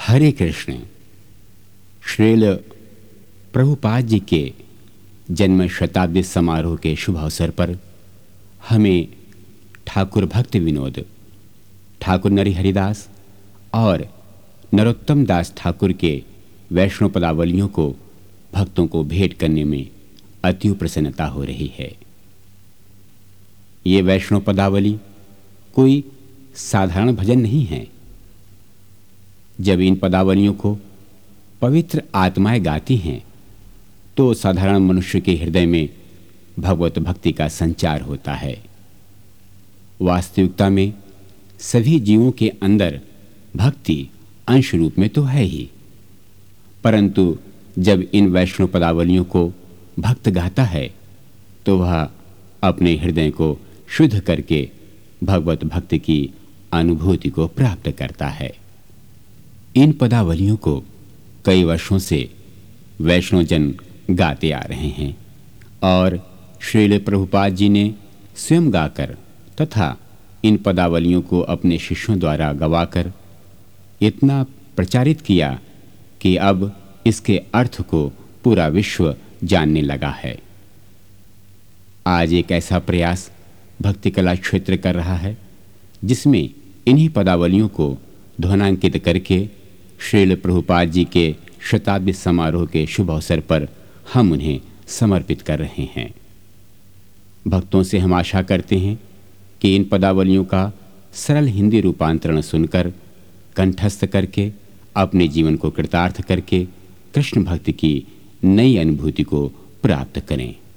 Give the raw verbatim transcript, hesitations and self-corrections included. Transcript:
हरे कृष्ण। श्रील प्रभुपाद जी के जन्म शताब्दी समारोह के शुभ अवसर पर हमें ठाकुर भक्त विनोद, ठाकुर नरहरिदास और नरोत्तम दास ठाकुर के वैष्णव पदावलियों को भक्तों को भेंट करने में अति प्रसन्नता हो रही है। ये वैष्णव पदावली कोई साधारण भजन नहीं है। जब इन पदावलियों को पवित्र आत्माएं गाती हैं तो साधारण मनुष्य के हृदय में भगवत भक्ति का संचार होता है। वास्तविकता में सभी जीवों के अंदर भक्ति अंश रूप में तो है ही, परंतु जब इन वैष्णव पदावलियों को भक्त गाता है तो वह अपने हृदय को शुद्ध करके भगवत भक्ति की अनुभूति को प्राप्त करता है। इन पदावलियों को कई वर्षों से वैष्णव जन गाते आ रहे हैं और श्रील प्रभुपाद जी ने स्वयं गाकर तथा इन पदावलियों को अपने शिष्यों द्वारा गवाकर इतना प्रचारित किया कि अब इसके अर्थ को पूरा विश्व जानने लगा है। आज एक ऐसा प्रयास भक्ति कला क्षेत्र कर रहा है जिसमें इन्हीं पदावलियों को ध्वनांकित करके श्रील प्रभुपाद जी के शताब्दी समारोह के शुभ अवसर पर हम उन्हें समर्पित कर रहे हैं। भक्तों से हम आशा करते हैं कि इन पदावलियों का सरल हिंदी रूपांतरण सुनकर कंठस्थ करके अपने जीवन को कृतार्थ करके कृष्ण भक्ति की नई अनुभूति को प्राप्त करें।